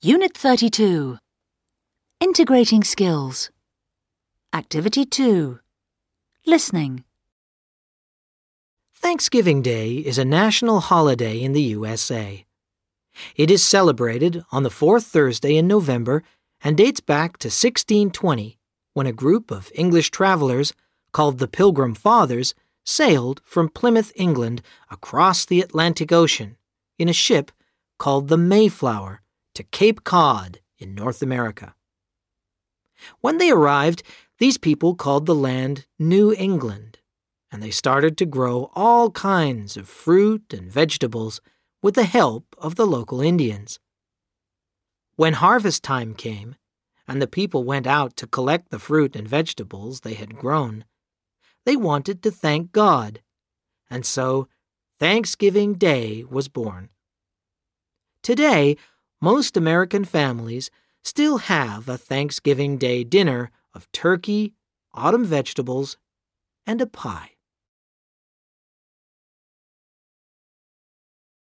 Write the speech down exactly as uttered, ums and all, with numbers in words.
Unit thirty-two. Integrating Skills. Activity two. Listening. Thanksgiving Day is a national holiday in the U S A. It is celebrated on the fourth Thursday in November and dates back to sixteen twenty, when a group of English travelers called the Pilgrim Fathers sailed from Plymouth, England, across the Atlantic Ocean in a ship called the Mayflower to Cape Cod in North America. When they arrived, these people called the land New England, and they started to grow all kinds of fruit and vegetables with the help of the local Indians. When harvest time came, and the people went out to collect the fruit and vegetables they had grown, they wanted to thank God, and so Thanksgiving Day was born. Today, most American families still have a Thanksgiving Day dinner of turkey, autumn vegetables, and a pie.